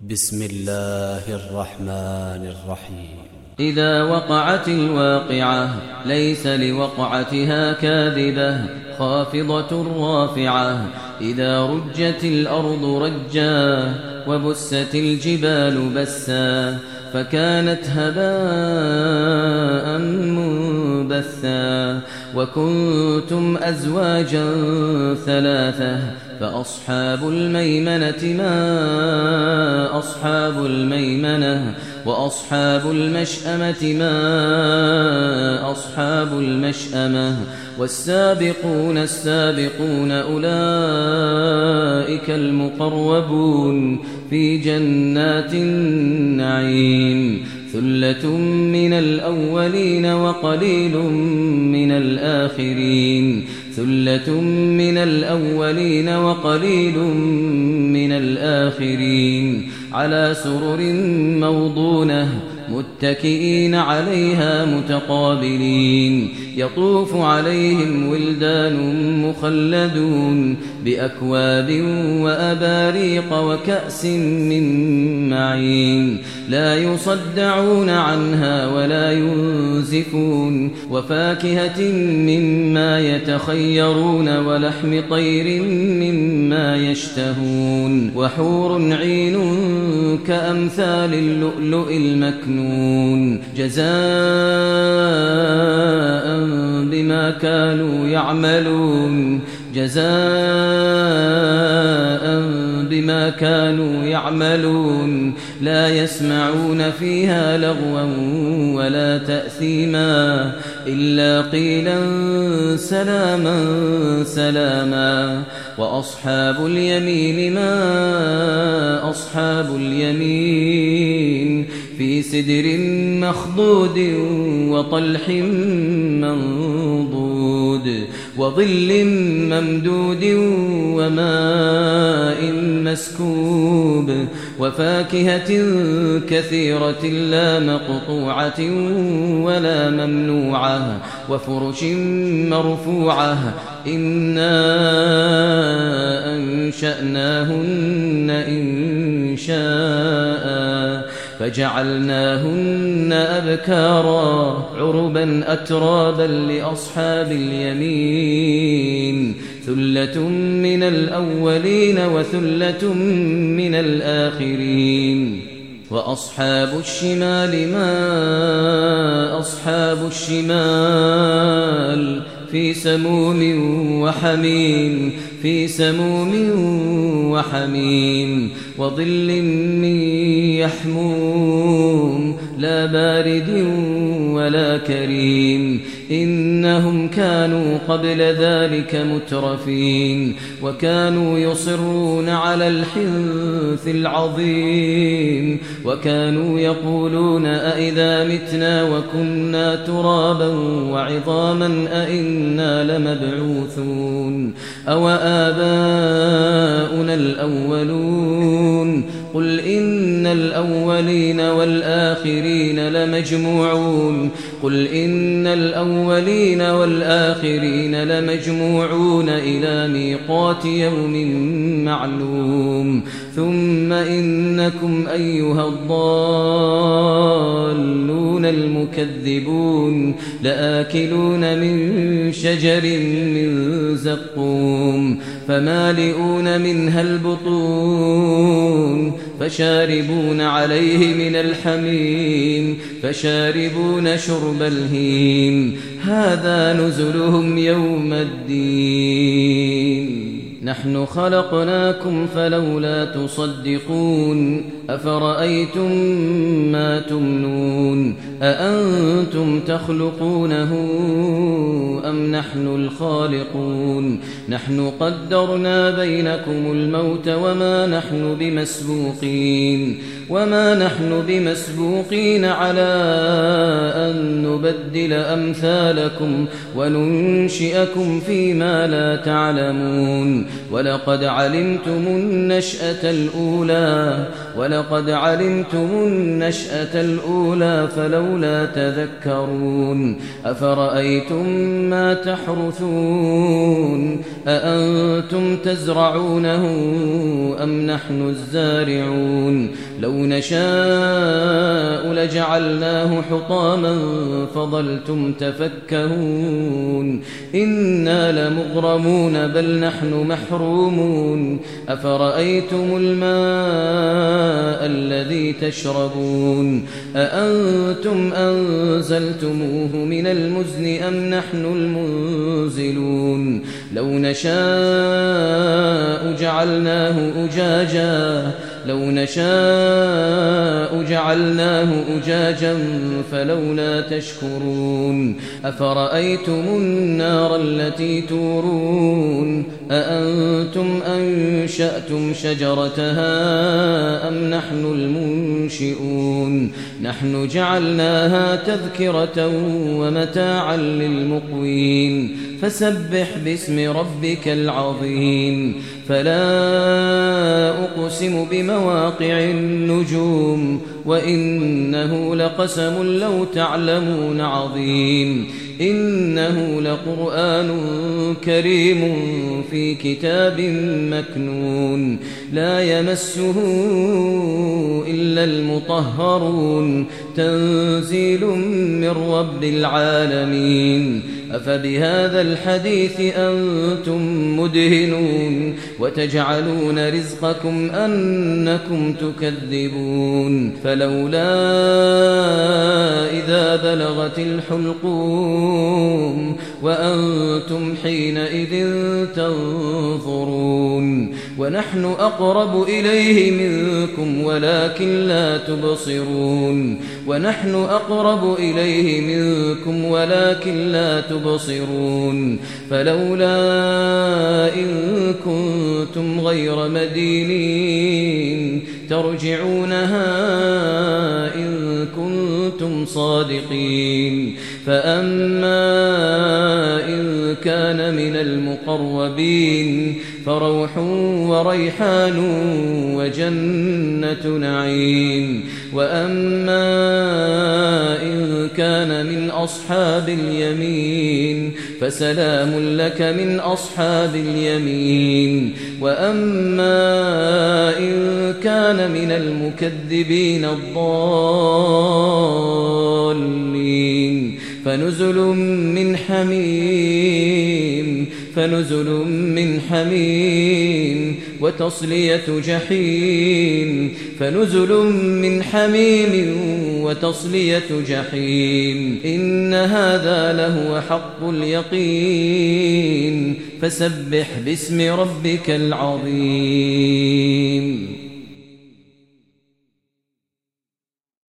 بسم الله الرحمن الرحيم. إذا وقعت الواقعة ليس لوقعتها كاذبة خافضة رافعة. إذا رجت الأرض رجا وبست الجبال بسا فكانت هباء منبثا. وكنتم أزواجا ثلاثة فأصحاب الميمنة ما أصحاب الميمنة وأصحاب المشأمة ما أصحاب المشأمة. والسابقون السابقون أولئك المقربون في جنات النعيم. ثلة من الأولين وقليل من الآخرين. ثلة من الأولين وقليل من الآخرين. على سرر موضونة متكئين عليها متقابلين. يطوف عليهم ولدان مخلدون بأكواب وأباريق وكأس من معين. لا يصدعون عنها ولا ينزفون. وفاكهة مما يتخيرون ولحم طير مما يشتهون. وحور عين كأمثال اللؤلؤ المكنون جزاء بما كانوا يعملون. جزاء بما كانوا يعملون. لا يسمعون فيها لغوا ولا تأثيما إلا قيلا سلاما سلاما. وأصحاب اليمين ما أصحاب اليمين. في سدر مخضود وطلح منضود وظل ممدود وماء مسكوب. وفاكهة كثيرة لا مقطوعة ولا ممنوعة. وفرش مرفوعة. إنا أنشأناهن إنشاء فجعلناهن أبكارا عربا أترابا لأصحاب اليمين. ثلة من الأولين وثلة من الآخرين. وأصحاب الشمال ما أصحاب الشمال. في سموم وحميم. في سموم وحميم. وظل من يحموم لا بارد ولا كريم. إنهم كانوا قبل ذلك مترفين وكانوا يصرون على الحنث العظيم. وكانوا يقولون أئذا متنا وكنا ترابا وعظاما أئنا لمبعوثون أو آباؤنا الأولون. قل إن الأولين والآخرين لمجموعون. قل إن الأولين والآخرين لمجموعون إلى ميقات يوم معلوم. ثم إنكم أيها الضالون المكذبون لآكلون من شجر من زقوم فمالئون منها البطون فشاربون عليه من الحميم فشاربون شرب الهيم. هذا نزلهم يوم الدين. نحن خلقناكم فلولا تصدقون. أفرأيتم ما تمنون أأنتم تخلقونه أم نحن الخالقون. نحن قدرنا بينكم الموت وما نحن بمسبوقين على أن نبدل أمثالكم وننشئكم فيما لا تعلمون. ولقد علمتم النشأة الأولى فلولا تذكرون أفرأيتم ما تحرثون أأنتم تزرعونه أم نحن الزارعون لو نشاء لجعلناه حطاما فظلتم تفكهون إنا لمغرمون بل نحن محرومون أفرأيتم الماء الذي تشربون أأنتم أنزلتموه من المزن أم نحن المنزلون لو نشاء جعلناه أجاجا فلولا تشكرون أفرأيتم النار التي تورون أأنتم أنشأتم شجرتها أم نحن المنشئون نحن جعلناها تذكرة ومتاعا للمقوين فسبح باسم ربك العظيم فلا أقسم بمواقع النجوم وإنه لقسم لو تعلمون عظيم إنه لقرآن كريم في كتاب مكنون لا يمسه إلا المطهرون تنزيل من رب العالمين أفبهذا الحديث أنتم مدهنون وتجعلون رزقكم أنكم تكذبون فلولا إذا بلغت الحلقوم وأنتم حينئذ تنظرون ونحن أقرب إليه منكم ولكن لا تبصرون فلولا إن كنتم غير مدينين ترجعونها إن كنتم صادقين فأما إن كان من المقربين فروح وريحان وجنة نعيم وأما إن كان من أصحاب اليمين فسلام لك من أصحاب اليمين وأما إن كان من المكذبين الضالين فنزل من حميم وتصلية جحيم إن هذا لهو حق اليقين فسبح باسم ربك العظيم